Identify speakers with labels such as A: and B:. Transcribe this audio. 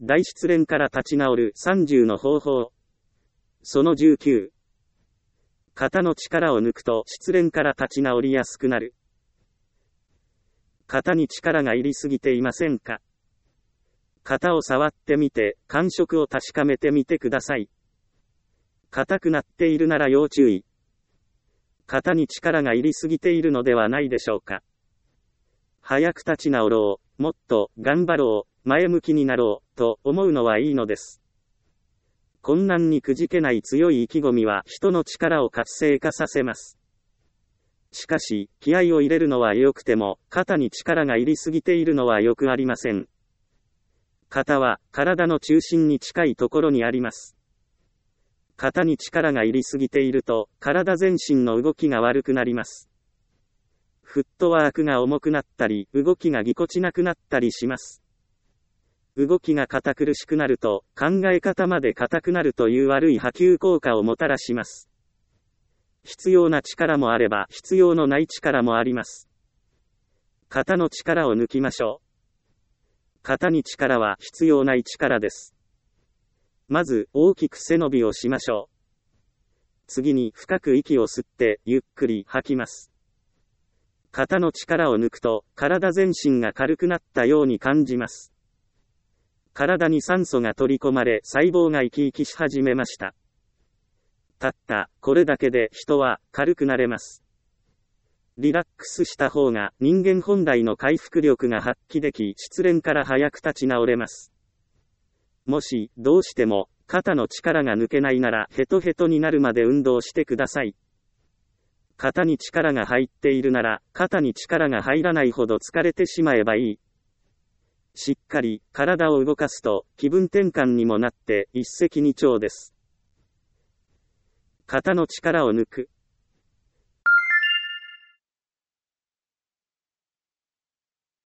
A: 大失恋から立ち直る30の方法。その19。肩の力を抜くと失恋から立ち直りやすくなる。肩に力が入りすぎていませんか？肩を触ってみて、感触を確かめてみてください。硬くなっているなら要注意。肩に力が入りすぎているのではないでしょうか。早く立ち直ろう、もっと頑張ろう、前向きになろう、と思うのはいいのです。困難にくじけない強い意気込みは人の力を活性化させます。しかし、気合を入れるのは良くても、肩に力が入りすぎているのはよくありません。肩は、体の中心に近いところにあります。肩に力が入りすぎていると、体全身の動きが悪くなります。フットワークが重くなったり、動きがぎこちなくなったりします。動きが堅苦しくなると、考え方まで硬くなるという悪い波及効果をもたらします。必要な力もあれば、必要のない力もあります。肩の力を抜きましょう。肩に力は必要ない力です。まず、大きく背伸びをしましょう。次に、深く息を吸って、ゆっくり吐きます。肩の力を抜くと、体全身が軽くなったように感じます。体に酸素が取り込まれ、細胞が生き生きし始めました。たったこれだけで人は軽くなれます。リラックスした方が人間本来の回復力が発揮でき、失恋から早く立ち直れます。もしどうしても肩の力が抜けないならヘトヘトになるまで運動してください。肩に力が入っているなら肩に力が入らないほど疲れてしまえばいい。しっかり体を動かすと気分転換にもなって一石二鳥です。肩の力を抜く。